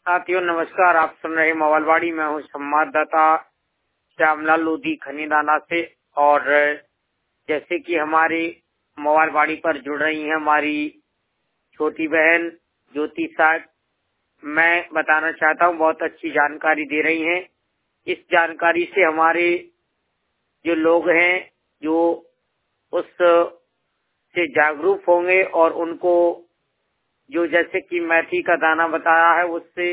साथियों नमस्कार। आप सुन रहे मोबाइलवाड़ी में हूँ संवाददाता श्यामलाल लोधी खनीदाना से। और जैसे कि हमारी मोबाइलवाड़ी पर जुड़ रही है हमारी छोटी बहन ज्योति साहब, मैं बताना चाहता हूँ बहुत अच्छी जानकारी दे रही हैं। इस जानकारी से हमारे जो लोग हैं जो उस से जागरूक होंगे और उनको जो जैसे कि मेथी का दाना बताया है उससे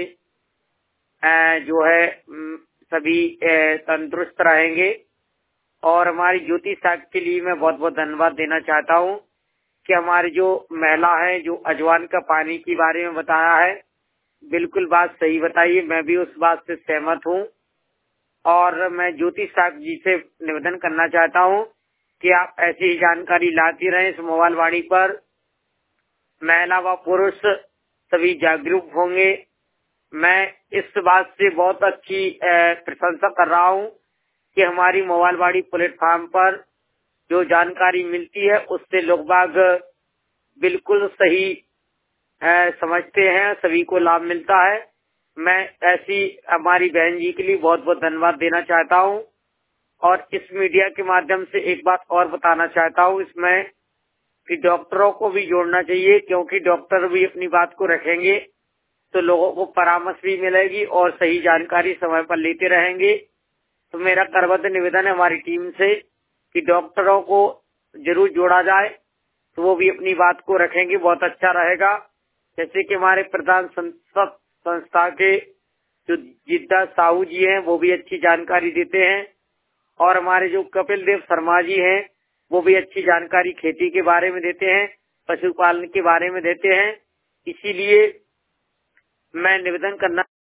जो है सभी तंदुरुस्त रहेंगे। और हमारी ज्योति साहब के लिए मैं बहुत बहुत धन्यवाद देना चाहता हूँ कि हमारी जो महिला है जो अजवाइन का पानी के बारे में बताया है, बिल्कुल बात सही बताइए, मैं भी उस बात से सहमत हूँ। और मैं ज्योति साहब जी से निवेदन करना चाहता हूँ कि आप ऐसी ही जानकारी लाती रहें इस मोबाइलवाड़ी पर। महिला व पुरुष सभी जागरूक होंगे। मैं इस बात से बहुत अच्छी प्रशंसा कर रहा हूँ कि हमारी मोबाइलवाड़ी प्लेटफॉर्म पर जो जानकारी मिलती है उससे लोग बाग बिल्कुल सही समझते हैं, सभी को लाभ मिलता है। मैं ऐसी हमारी बहन जी के लिए बहुत बहुत धन्यवाद देना चाहता हूँ। और इस मीडिया के माध्यम से एक बात और बताना चाहता हूँ इसमें कि डॉक्टरों को भी जोड़ना चाहिए, क्योंकि डॉक्टर भी अपनी बात को रखेंगे तो लोगों को परामर्श भी मिलेगी और सही जानकारी समय पर लेते रहेंगे। तो मेरा करबद्ध निवेदन है हमारी टीम से कि डॉक्टरों को जरूर जोड़ा जाए, तो वो भी अपनी बात को रखेंगे, बहुत अच्छा रहेगा। जैसे कि हमारे प्रधान संस्था के जो जिद्दा साहू जी हैं वो भी अच्छी जानकारी देते हैं। और हमारे जो कपिल देव शर्मा जी हैं वो भी अच्छी जानकारी खेती के बारे में देते हैं, पशुपालन के बारे में देते हैं। इसीलिए मैं निवेदन करना